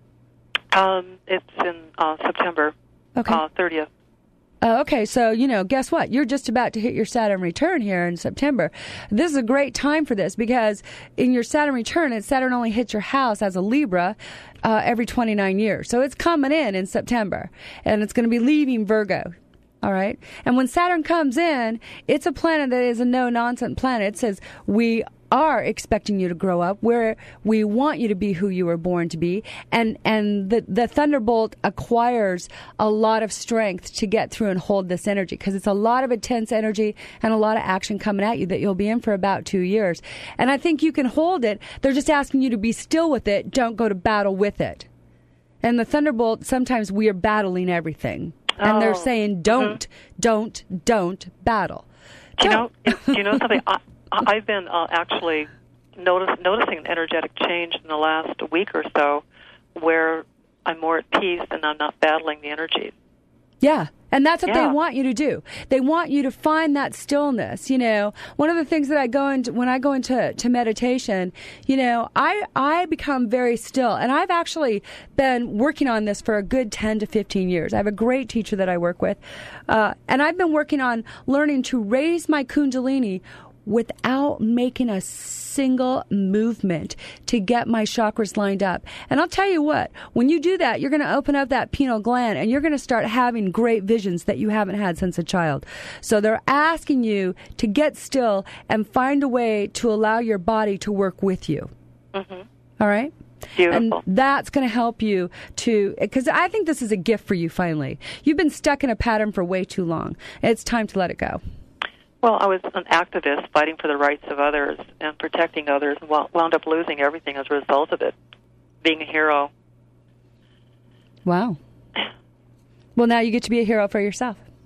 Um, it's in uh, September Okay. uh, thirtieth. Uh, okay, so, you know, guess what? You're just about to hit your Saturn return here in September. This is a great time for this because in your Saturn return, and Saturn only hits your house as a Libra uh, every twenty-nine years. So it's coming in in September, and it's going to be leaving Virgo. All right? And when Saturn comes in, it's a planet that is a no-nonsense planet. It says, we are expecting you to grow up, where we want you to be who you were born to be, and and the the Thunderbolt acquires a lot of strength to get through and hold this energy, because it's a lot of intense energy and a lot of action coming at you that you'll be in for about two years. And I think you can hold it. They're just asking you to be still with it. Don't go to battle with it. And the Thunderbolt, sometimes we are battling everything, and they're Oh. saying don't, don't, don't battle. Do you know? Do you know something? I, I've been uh, actually notice, noticing an energetic change in the last week or so, where I'm more at peace and I'm not battling the energies. Yeah. And that's what Yeah. they want you to do. They want you to find that stillness. You know, one of the things that I go into when I go into to meditation, you know, I, I become very still. And I've actually been working on this for a good ten to fifteen years. I have a great teacher that I work with. Uh, and I've been working on learning to raise my Kundalini without making a single movement to get my chakras lined up. And I'll tell you what, when you do that, you're going to open up that pineal gland and you're going to start having great visions that you haven't had since a child. So they're asking you to get still and find a way to allow your body to work with you. Mm-hmm. All right? Beautiful. And that's going to help you to, because I think this is a gift for you finally. You've been stuck in a pattern for way too long. It's time to let it go. Well, I was an activist fighting for the rights of others and protecting others, and wo- wound up losing everything as a result of it, being a hero. Wow. Well, now you get to be a hero for yourself. I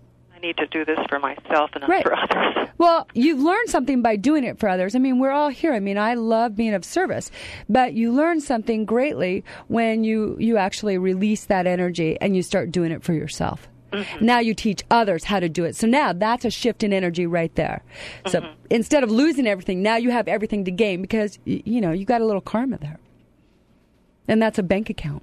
need to do this for myself and not Right. for others. Well, you've learned something by doing it for others. I mean, we're all here. I mean, I love being of service, but you learn something greatly when you, you actually release that energy and you start doing it for yourself. Mm-hmm. Now you teach others how to do it. So now that's a shift in energy right there. So mm-hmm. instead of losing everything, now you have everything to gain because, y- you know, you got a little karma there. And that's a bank account.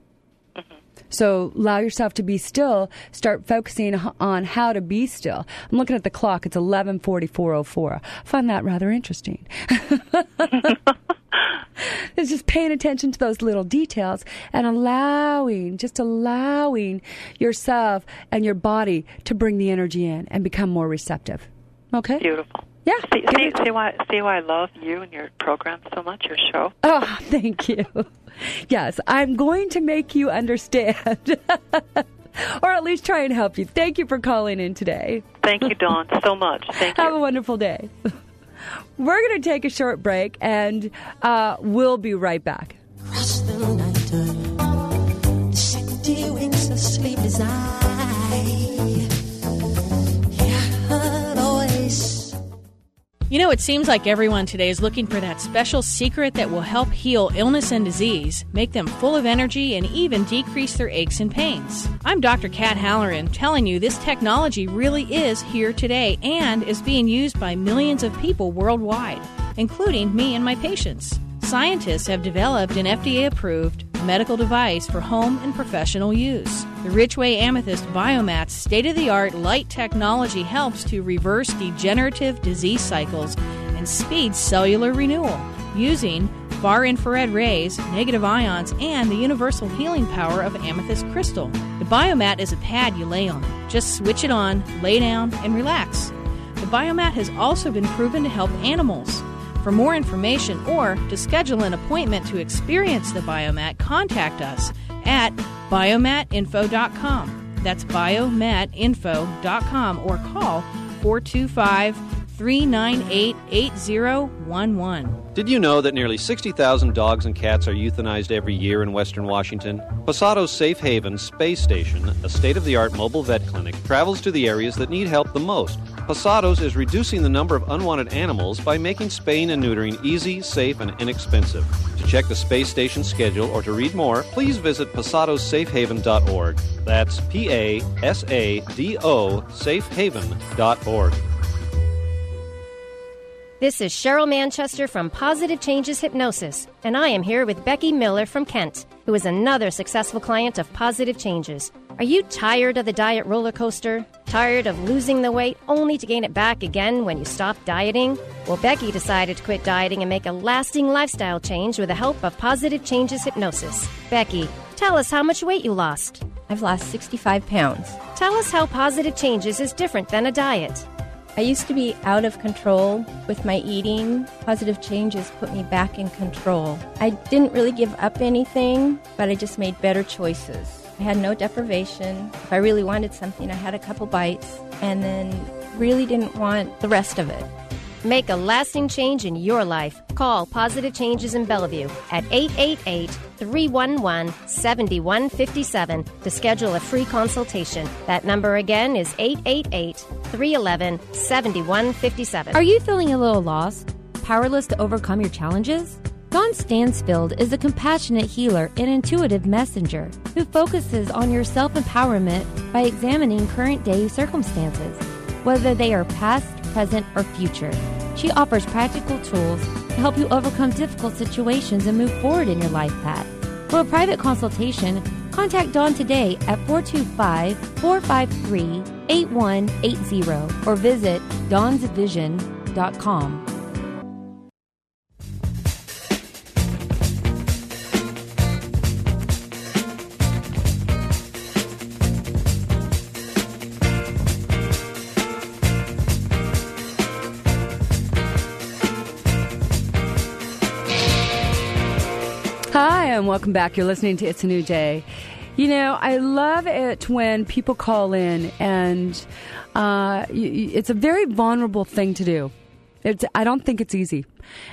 So allow yourself to be still. Start focusing h- on how to be still. I'm looking at the clock. It's eleven forty-four oh four. I find that rather interesting. It's just paying attention to those little details and allowing, just allowing yourself and your body to bring the energy in and become more receptive. Okay? Beautiful. Yeah. See, see, see why see why I love you and your program so much, your show. Oh, thank you. Yes, I'm going to make you understand. Or at least try and help you. Thank you for calling in today. Thank you, Dawn, so much. Thank you. Have a wonderful day. We're going to take a short break, and uh, we'll be right back. Across the night, the city winks a sleepless eye. Yeah, always. You know, it seems like everyone today is looking for that special secret that will help heal illness and disease, make them full of energy, and even decrease their aches and pains. I'm Doctor Kat Halloran, telling you this technology really is here today and is being used by millions of people worldwide, including me and my patients. Scientists have developed an F D A-approved medical device for home and professional use. The Richway Amethyst Biomat's state-of-the-art light technology helps to reverse degenerative disease cycles and speed cellular renewal using far-infrared rays, negative ions, and the universal healing power of amethyst crystal. The Biomat is a pad you lay on. Just switch it on, lay down, and relax. The Biomat has also been proven to help animals. For more information or to schedule an appointment to experience the Biomat, contact us at biomat info dot com. That's biomat info dot com or call four two five, three nine eight, eight zero one one. Did you know that nearly sixty thousand dogs and cats are euthanized every year in Western Washington? Posado's Safe Haven Space Station, a state-of-the-art mobile vet clinic, travels to the areas that need help the most. Posado's is reducing the number of unwanted animals by making spaying and neutering easy, safe, and inexpensive. To check the space station schedule or to read more, please visit posados safe haven dot org. That's P A S A D O safe haven dot org. This is Cheryl Manchester from Positive Changes Hypnosis, and I am here with Becky Miller from Kent, who is another successful client of Positive Changes. Are you tired of the diet roller coaster? Tired of losing the weight only to gain it back again when you stop dieting? Well, Becky decided to quit dieting and make a lasting lifestyle change with the help of Positive Changes Hypnosis. Becky, tell us how much weight you lost. I've lost sixty-five pounds. Tell us how Positive Changes is different than a diet. I used to be out of control with my eating. Positive Changes put me back in control. I didn't really give up anything, but I just made better choices. I had no deprivation. If I really wanted something, I had a couple bites, and then really didn't want the rest of it. Make a lasting change in your life. Call Positive Changes in Bellevue at eight eight eight, three one one, seven one five seven to schedule a free consultation. That number again is eight eight eight, three one one, seven one five seven. Are you feeling a little lost? Powerless to overcome your challenges? Dawn Stansfield is a compassionate healer and intuitive messenger who focuses on your self-empowerment by examining current day circumstances, whether they are past, present, or future. She offers practical tools to help you overcome difficult situations and move forward in your life path. For a private consultation, contact Dawn today at four two five, four five three, eight one eight zero or visit dawns vision dot com. Hi, and welcome back. You're listening to It's a New Day. You know, I love it when people call in, and uh, it's a very vulnerable thing to do. It's, I don't think it's easy.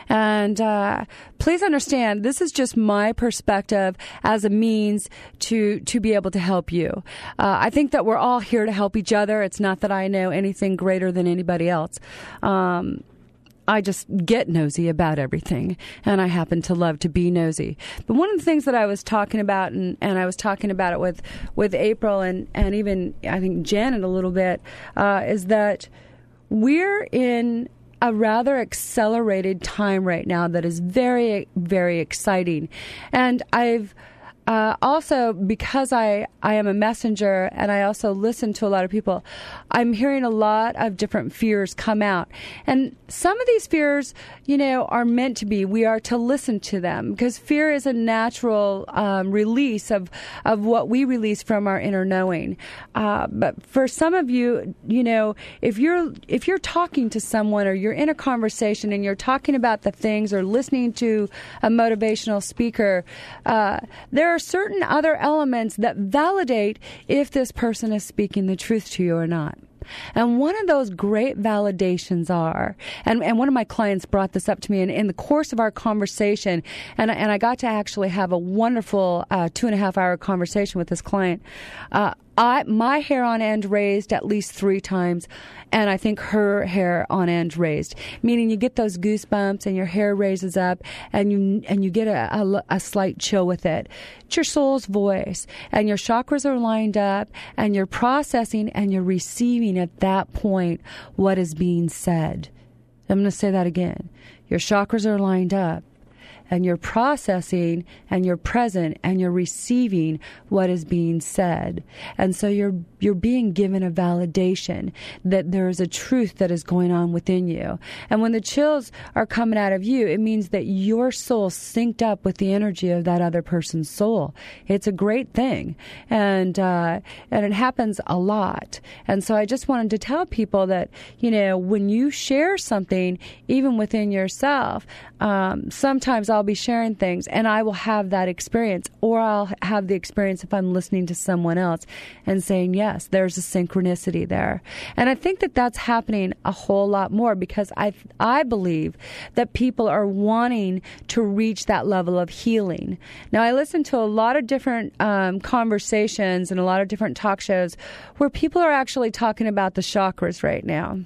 And uh, please understand, this is just my perspective as a means to to be able to help you. Uh, I think that we're all here to help each other. It's not that I know anything greater than anybody else. Um, I just get nosy about everything, and I happen to love to be nosy. But one of the things that I was talking about, and, and I was talking about it with, with April and, and even, I think, Janet a little bit, uh, is that we're in a rather accelerated time right now that is very, very exciting. And I've uh, also, because I, I am a messenger and I also listen to a lot of people, I'm hearing a lot of different fears come out. And some of these fears, you know, are meant to be. We are to listen to them because fear is a natural um, release of, of what we release from our inner knowing. Uh, but for some of you, you know, if you're if you're talking to someone or you're in a conversation and you're talking about the things or listening to a motivational speaker, uh, there are certain other elements that validate if this person is speaking the truth to you or not. And one of those great validations are, and, and one of my clients brought this up to me in, in the course of our conversation, and, and I got to actually have a wonderful uh, two and a half hour conversation with this client. Uh, I, my hair on end raised at least three times, and I think her hair on end raised, meaning you get those goosebumps and your hair raises up and you and you get a, a, a slight chill with it. It's your soul's voice, and your chakras are lined up, and you're processing and you're receiving at that point what is being said. I'm going to say that again. Your chakras are lined up, and you're processing and you're present and you're receiving what is being said. And so you're you're being given a validation that there is a truth that is going on within you. And when the chills are coming out of you, it means that your soul synced up with the energy of that other person's soul. It's a great thing. And uh, and it happens a lot. And so I just wanted to tell people that, you know, when you share something, even within yourself, um, sometimes I'll be sharing things and I will have that experience, or I'll have the experience if I'm listening to someone else and saying, yes, there's a synchronicity there. And I think that that's happening a whole lot more because I I believe that people are wanting to reach that level of healing. Now, I listen to a lot of different um, conversations and a lot of different talk shows where people are actually talking about the chakras right now.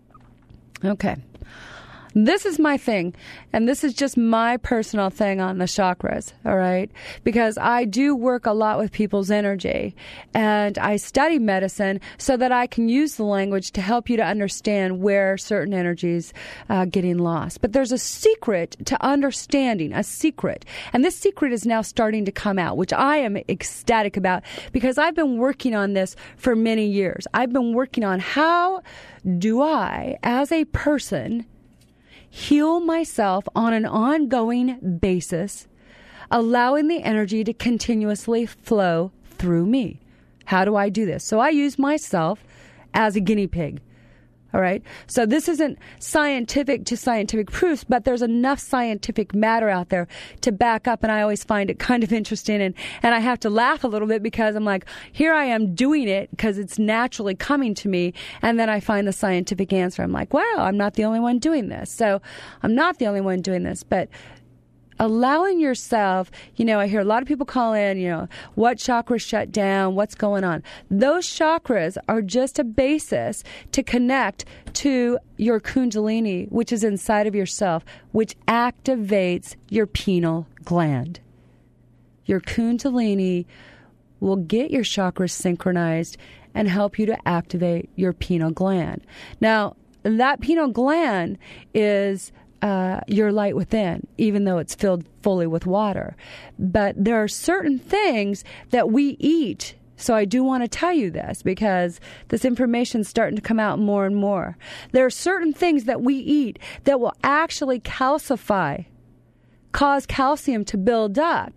Okay. This is my thing, and this is just my personal thing on the chakras, all right? Because I do work a lot with people's energy, and I study medicine so that I can use the language to help you to understand where certain energies uh, getting lost. But there's a secret to understanding, a secret, and this secret is now starting to come out, which I am ecstatic about because I've been working on this for many years. I've been working on how do I, as a person, heal myself on an ongoing basis, allowing the energy to continuously flow through me. How do I do this? So I use myself as a guinea pig. All right. So this isn't scientific to scientific proofs, but there's enough scientific matter out there to back up. And I always find it kind of interesting. And, and I have to laugh a little bit because I'm like, here I am doing it because it's naturally coming to me. And then I find the scientific answer. I'm like, wow, I'm not the only one doing this. So I'm not the only one doing this. But allowing yourself, you know, I hear a lot of people call in, you know, what chakras shut down, what's going on. Those chakras are just a basis to connect to your kundalini, which is inside of yourself, which activates your pineal gland. Your kundalini will get your chakras synchronized and help you to activate your pineal gland. Now, that pineal gland is Uh, your light within, even though it's filled fully with water. But there are certain things that we eat. So I do want to tell you this because this information is starting to come out more and more. There are certain things that we eat that will actually calcify, cause calcium to build up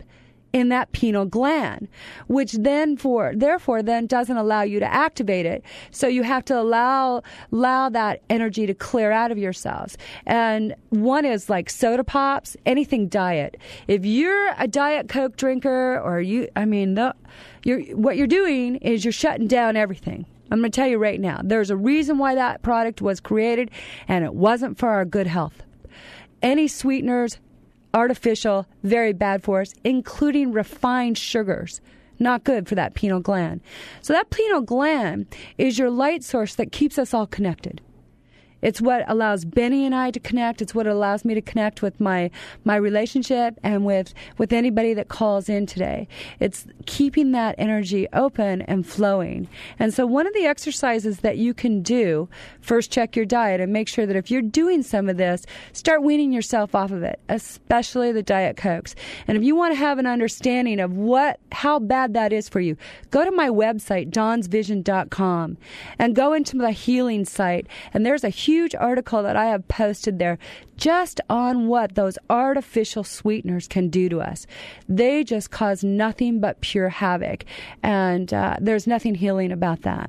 in that pineal gland, which then for therefore then doesn't allow you to activate it. So you have to allow allow that energy to clear out of yourselves. And one is like soda pops, anything diet. If you're a Diet Coke drinker, or you, I mean, the, you're, what you're doing is you're shutting down everything. I'm going to tell you right now, there's a reason why that product was created, and it wasn't for our good health. Any sweeteners, artificial, very bad for us, including refined sugars. Not good for that pineal gland. So that pineal gland is your light source that keeps us all connected. It's what allows Benny and I to connect. It's what allows me to connect with my my relationship and with, with anybody that calls in today. It's keeping that energy open and flowing. And so one of the exercises that you can do, first check your diet and make sure that if you're doing some of this, start weaning yourself off of it, especially the Diet Cokes. And if you want to have an understanding of what how bad that is for you, go to my website, dawns vision dot com, and go into the healing site. And there's a huge article that I have posted there just on what those artificial sweeteners can do to us. They just cause nothing but pure havoc, and uh, there's nothing healing about that.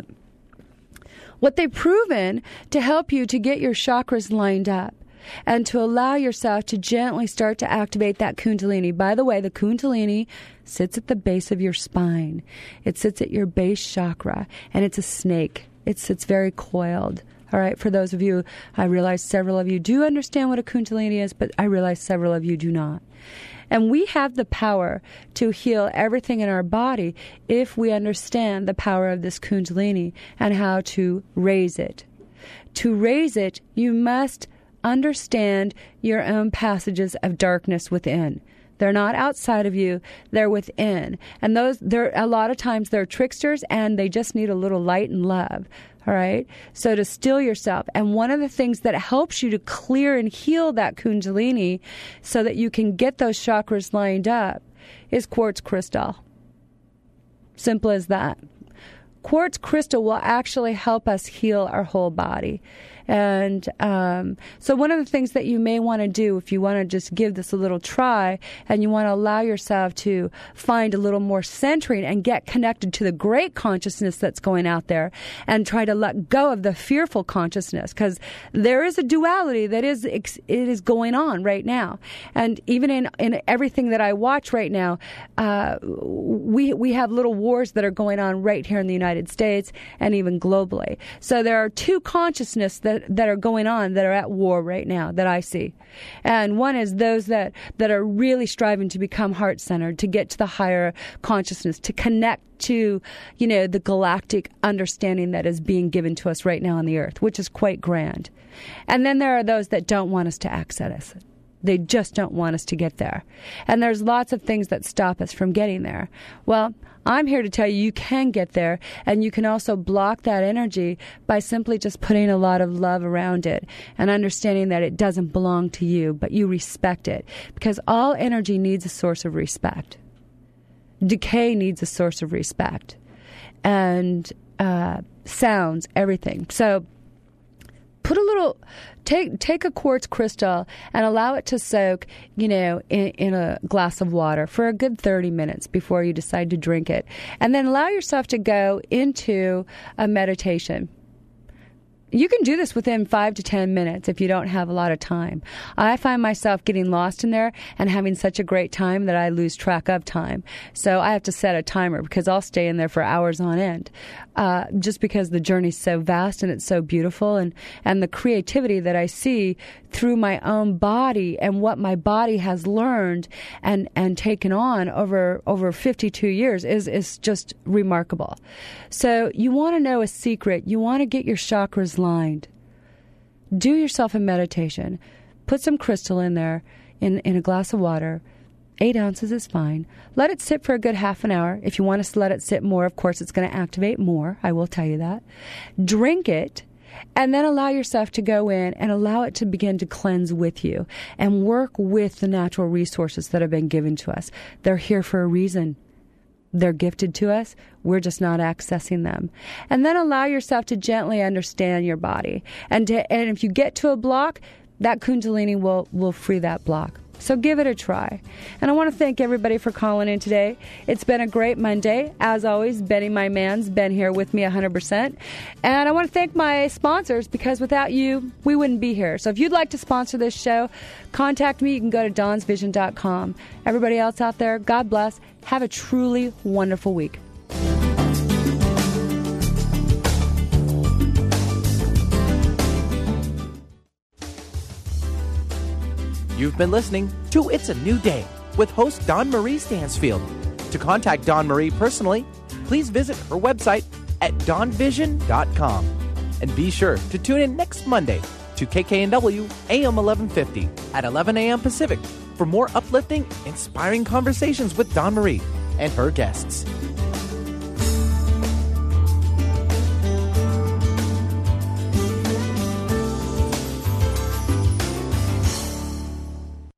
What they've proven to help you to get your chakras lined up and to allow yourself to gently start to activate that Kundalini. By the way, the Kundalini sits at the base of your spine. It sits at your base chakra, and it's a snake. It sits very coiled. All right, for those of you, I realize several of you do understand what a Kundalini is, but I realize several of you do not. And we have the power to heal everything in our body if we understand the power of this Kundalini and how to raise it. To raise it, you must understand your own passages of darkness within. They're not outside of you, they're within. And those, they're a lot of times they're tricksters, and they just need a little light and love. All right? So to still yourself. And one of the things that helps you to clear and heal that Kundalini so that you can get those chakras lined up is quartz crystal. Simple as that. Quartz crystal will actually help us heal our whole body. And um, so one of the things that you may want to do if you want to just give this a little try and you want to allow yourself to find a little more centering and get connected to the great consciousness that's going out there and try to let go of the fearful consciousness, because there is a duality that is it is going on right now. And even in, in everything that I watch right now, uh, we, we have little wars that are going on right here in the United States and even globally. So there are two consciousnesses that that are going on that are at war right now that I see. And one is those that, that are really striving to become heart-centered, to get to the higher consciousness, to connect to, you know, the galactic understanding that is being given to us right now on the earth, which is quite grand. And then there are those that don't want us to access it. They just don't want us to get there. And there's lots of things that stop us from getting there. Well, I'm here to tell you you can get there, and you can also block that energy by simply just putting a lot of love around it and understanding that it doesn't belong to you, but you respect it. Because all energy needs a source of respect. Decay needs a source of respect. And uh, sounds, everything. So put a little, take take a quartz crystal and allow it to soak, you know, in, in a glass of water for a good thirty minutes before you decide to drink it. And then allow yourself to go into a meditation. You can do this within five to ten minutes if you don't have a lot of time. I find myself getting lost in there and having such a great time that I lose track of time. So I have to set a timer because I'll stay in there for hours on end. Uh, just because the journey's so vast and it's so beautiful, and, and the creativity that I see through my own body and what my body has learned and, and taken on over over fifty-two years is, is just remarkable. So you want to know a secret. You want to get your chakras lined. Do yourself a meditation. Put some crystal in there in, in a glass of water. Eight ounces is fine. Let it sit for a good half an hour. If you want to let it sit more, of course, it's going to activate more. I will tell you that. Drink it, and then allow yourself to go in and allow it to begin to cleanse with you and work with the natural resources that have been given to us. They're here for a reason. They're gifted to us. We're just not accessing them. And then allow yourself to gently understand your body. And, to, and if you get to a block, that Kundalini will, will free that block. So give it a try. And I want to thank everybody for calling in today. It's been a great Monday. As always, Benny, my man's been here with me one hundred percent. And I want to thank my sponsors, because without you, we wouldn't be here. So if you'd like to sponsor this show, contact me. You can go to dawns vision dot com. Everybody else out there, God bless. Have a truly wonderful week. You've been listening to It's a New Day with host Dawn Marie Stansfield. To contact Dawn Marie personally, please visit her website at dawn vision dot com. And be sure to tune in next Monday to K K N W A M eleven fifty at eleven a.m. Pacific for more uplifting, inspiring conversations with Dawn Marie and her guests.